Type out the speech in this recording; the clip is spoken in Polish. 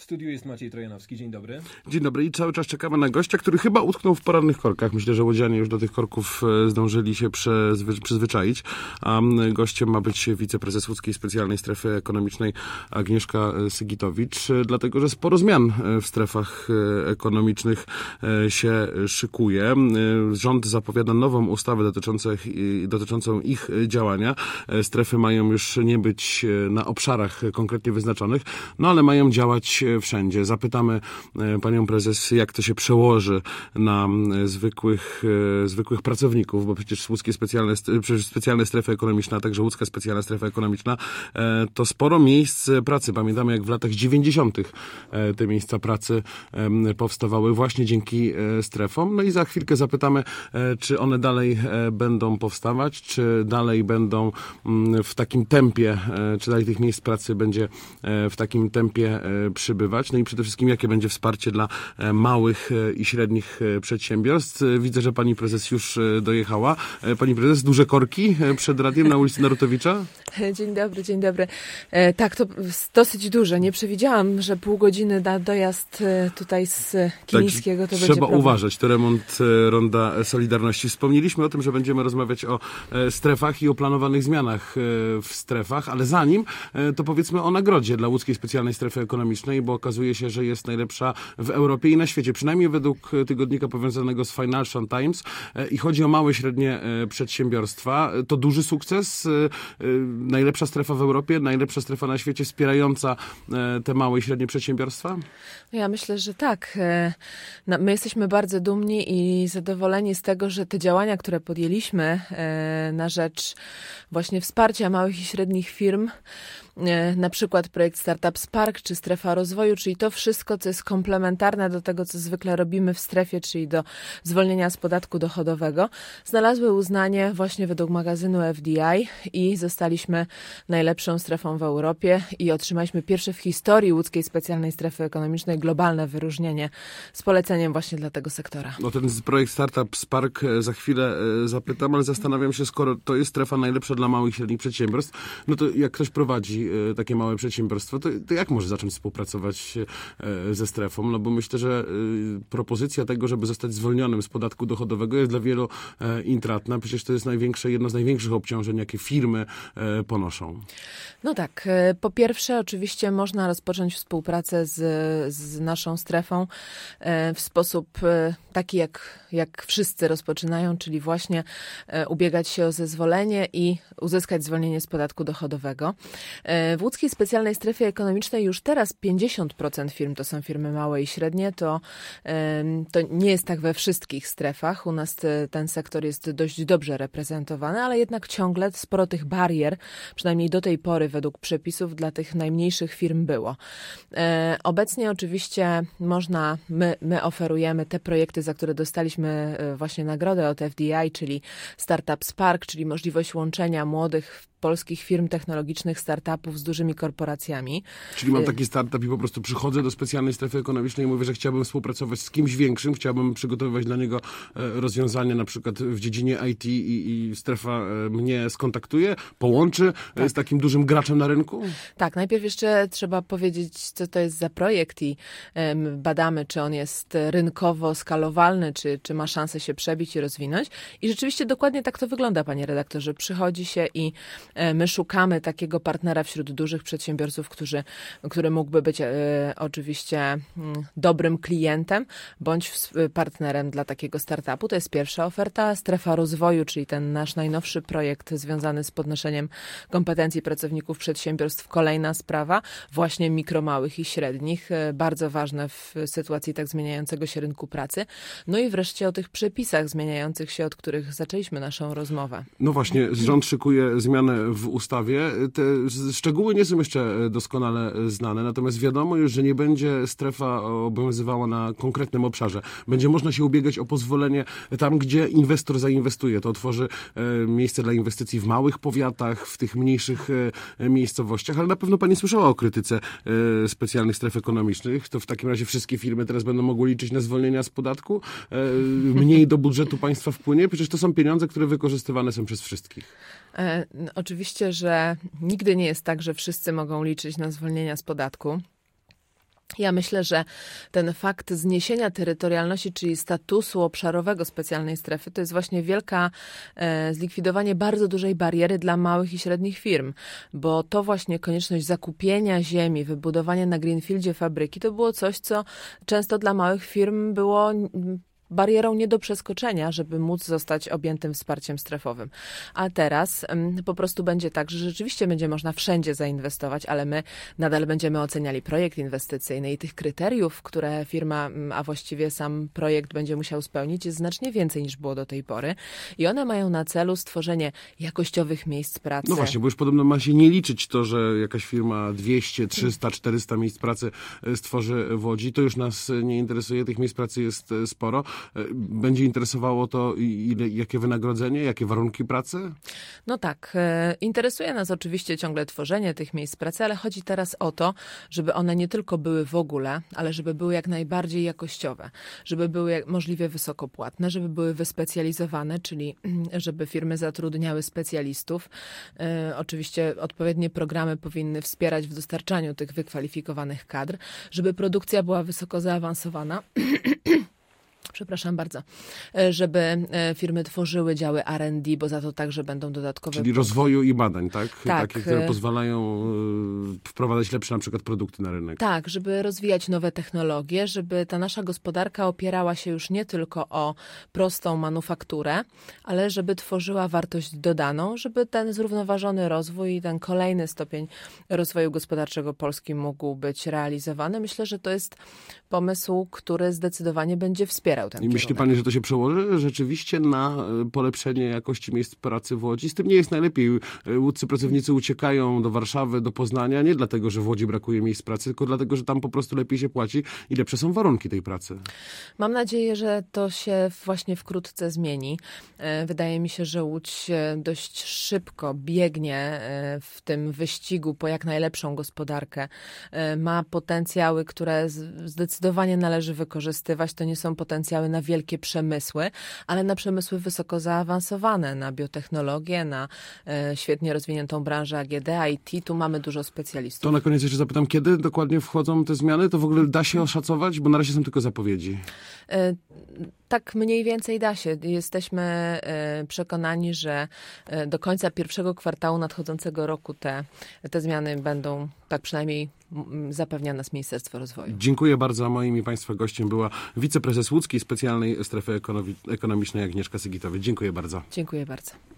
W studiu jest Maciej Trojanowski. Dzień dobry. Dzień dobry i cały czas czekamy na gościa, który chyba utknął w porannych korkach. Myślę, że łodzianie już do tych korków zdążyli się przyzwyczaić. A gościem ma być wiceprezes Łódzkiej Specjalnej Strefy Ekonomicznej Agnieszka Sygitowicz, dlatego że sporo zmian w strefach ekonomicznych się szykuje. Rząd zapowiada nową ustawę dotyczącą ich działania. Strefy mają już nie być na obszarach konkretnie wyznaczonych, no ale mają działać wszędzie. Zapytamy panią prezes, jak to się przełoży na zwykłych pracowników, bo przecież łódzkie specjalne strefy ekonomiczne, a także łódzka specjalna strefa ekonomiczna to sporo miejsc pracy. Pamiętamy, jak w latach 90. te miejsca pracy powstawały właśnie dzięki strefom. No i za chwilkę zapytamy, czy one dalej będą powstawać, czy dalej będą w takim tempie, czy dalej tych miejsc pracy będzie w takim tempie przybywać. No i przede wszystkim, jakie będzie wsparcie dla małych i średnich przedsiębiorstw. Widzę, że pani prezes już dojechała. Pani prezes, duże korki przed radiem na ulicy Narutowicza? Dzień dobry. Tak, to dosyć duże. Nie przewidziałam, że pół godziny na dojazd tutaj z Kilińskiego to będzie trzeba problem. uważać. To remont Ronda Solidarności. Wspomnieliśmy o tym, że będziemy rozmawiać o strefach i o planowanych zmianach w strefach, ale zanim, to powiedzmy o nagrodzie dla Łódzkiej Specjalnej Strefy Ekonomicznej, bo okazuje się, że jest najlepsza w Europie i na świecie, przynajmniej według tygodnika powiązanego z Financial Times, i chodzi o małe i średnie przedsiębiorstwa. To duży sukces, najlepsza strefa w Europie, najlepsza strefa na świecie wspierająca te małe i średnie przedsiębiorstwa? Ja myślę, że tak. My jesteśmy bardzo dumni i zadowoleni z tego, że te działania, które podjęliśmy na rzecz właśnie wsparcia małych i średnich firm, na przykład projekt Startup Spark czy Strefa Rozwoju, czyli to wszystko, co jest komplementarne do tego, co zwykle robimy w strefie, czyli do zwolnienia z podatku dochodowego, znalazły uznanie właśnie według magazynu FDI i zostaliśmy najlepszą strefą w Europie i otrzymaliśmy pierwsze w historii Łódzkiej Specjalnej Strefy Ekonomicznej globalne wyróżnienie z poleceniem właśnie dla tego sektora. No ten projekt Startup Spark za chwilę zapytam, ale zastanawiam się, skoro to jest strefa najlepsza dla małych i średnich przedsiębiorstw, no to jak ktoś prowadzi takie małe przedsiębiorstwo, to jak może zacząć współpracować ze strefą? No bo myślę, że propozycja tego, żeby zostać zwolnionym z podatku dochodowego jest dla wielu intratna. Przecież to jest jedno z największych obciążeń, jakie firmy ponoszą. No tak. Po pierwsze, oczywiście można rozpocząć współpracę z naszą strefą w sposób taki, jak wszyscy rozpoczynają, czyli właśnie ubiegać się o zezwolenie i uzyskać zwolnienie z podatku dochodowego. W Łódzkiej Specjalnej Strefie Ekonomicznej już teraz 50% firm to są firmy małe i średnie. To nie jest tak we wszystkich strefach. U nas ten sektor jest dość dobrze reprezentowany, ale jednak ciągle sporo tych barier, przynajmniej do tej pory według przepisów, dla tych najmniejszych firm było. Obecnie oczywiście my oferujemy te projekty, za które dostaliśmy właśnie nagrodę od FDI, czyli Startup Spark, czyli możliwość łączenia młodych polskich firm technologicznych, startupów z dużymi korporacjami. Czyli mam taki startup i po prostu przychodzę do specjalnej strefy ekonomicznej i mówię, że chciałbym współpracować z kimś większym, chciałbym przygotowywać dla niego rozwiązania na przykład w dziedzinie IT i strefa mnie skontaktuje, połączy z takim dużym graczem na rynku? Tak, najpierw jeszcze trzeba powiedzieć, co to jest za projekt i badamy, czy on jest rynkowo skalowalny, czy ma szansę się przebić i rozwinąć. I rzeczywiście dokładnie tak to wygląda, panie redaktorze. Przychodzi się i my szukamy takiego partnera wśród dużych przedsiębiorców, który mógłby być oczywiście dobrym klientem bądź partnerem dla takiego startupu. To jest pierwsza oferta. Strefa Rozwoju, czyli ten nasz najnowszy projekt związany z podnoszeniem kompetencji pracowników przedsiębiorstw. Kolejna sprawa, właśnie mikro, małych i średnich. Bardzo ważne w sytuacji tak zmieniającego się rynku pracy. No i wreszcie o tych przepisach zmieniających się, od których zaczęliśmy naszą rozmowę. No właśnie, rząd szykuje zmianę w ustawie. Te szczegóły nie są jeszcze doskonale znane, natomiast wiadomo już, że nie będzie strefa obowiązywała na konkretnym obszarze. Będzie można się ubiegać o pozwolenie tam, gdzie inwestor zainwestuje. To otworzy miejsce dla inwestycji w małych powiatach, w tych mniejszych miejscowościach, ale na pewno pani słyszała o krytyce specjalnych stref ekonomicznych. To w takim razie wszystkie firmy teraz będą mogły liczyć na zwolnienia z podatku? Mniej do budżetu państwa wpłynie? Przecież to są pieniądze, które wykorzystywane są przez wszystkich. Oczywiście, że nigdy nie jest tak, że wszyscy mogą liczyć na zwolnienia z podatku. Ja myślę, że ten fakt zniesienia terytorialności, czyli statusu obszarowego specjalnej strefy, to jest właśnie zlikwidowanie bardzo dużej bariery dla małych i średnich firm, bo to właśnie konieczność zakupienia ziemi, wybudowania na greenfieldzie fabryki, to było coś, co często dla małych firm było barierą nie do przeskoczenia, żeby móc zostać objętym wsparciem strefowym. A teraz po prostu będzie tak, że rzeczywiście będzie można wszędzie zainwestować, ale my nadal będziemy oceniali projekt inwestycyjny i tych kryteriów, które firma, a właściwie sam projekt będzie musiał spełnić, jest znacznie więcej niż było do tej pory. I one mają na celu stworzenie jakościowych miejsc pracy. No właśnie, bo już podobno ma się nie liczyć to, że jakaś firma 200, 300, 400 miejsc pracy stworzy w Łodzi. To już nas nie interesuje, tych miejsc pracy jest sporo. Będzie interesowało to, jakie wynagrodzenie, jakie warunki pracy? No tak, interesuje nas oczywiście ciągle tworzenie tych miejsc pracy, ale chodzi teraz o to, żeby one nie tylko były w ogóle, ale żeby były jak najbardziej jakościowe, żeby były możliwie wysokopłatne, żeby były wyspecjalizowane, czyli żeby firmy zatrudniały specjalistów. Oczywiście odpowiednie programy powinny wspierać w dostarczaniu tych wykwalifikowanych kadr, żeby produkcja była wysoko zaawansowana. Przepraszam bardzo, żeby firmy tworzyły działy R&D, bo za to także będą dodatkowe... Czyli rozwoju i badań, tak? Tak. Takie, które pozwalają wprowadzać lepsze na przykład produkty na rynek. Tak, żeby rozwijać nowe technologie, żeby ta nasza gospodarka opierała się już nie tylko o prostą manufakturę, ale żeby tworzyła wartość dodaną, żeby ten zrównoważony rozwój i ten kolejny stopień rozwoju gospodarczego Polski mógł być realizowany. Myślę, że to jest pomysł, który zdecydowanie będzie wspierał ten kierunek. Myśli pani, że to się przełoży rzeczywiście na polepszenie jakości miejsc pracy w Łodzi? Z tym nie jest najlepiej. Łódzcy pracownicy uciekają do Warszawy, do Poznania, nie dlatego, że w Łodzi brakuje miejsc pracy, tylko dlatego, że tam po prostu lepiej się płaci i lepsze są warunki tej pracy. Mam nadzieję, że to się właśnie wkrótce zmieni. Wydaje mi się, że Łódź dość szybko biegnie w tym wyścigu po jak najlepszą gospodarkę. Ma potencjały, które zdecydowanie należy wykorzystywać. To nie są potencjały na wielkie przemysły, ale na przemysły wysoko zaawansowane, na biotechnologię, na świetnie rozwiniętą branżę AGD, IT. Tu mamy dużo specjalistów. To na koniec jeszcze zapytam, kiedy dokładnie wchodzą te zmiany? To w ogóle da się oszacować? Bo na razie są tylko zapowiedzi. Tak mniej więcej da się. Jesteśmy przekonani, że do końca pierwszego kwartału nadchodzącego roku te zmiany będą, tak przynajmniej zapewnia nas Ministerstwo Rozwoju. Dziękuję bardzo. Moim i Państwa gościem była wiceprezes Łódzkiej Specjalnej Strefy Ekonomicznej Agnieszka Sygitowicz. Dziękuję bardzo. Dziękuję bardzo.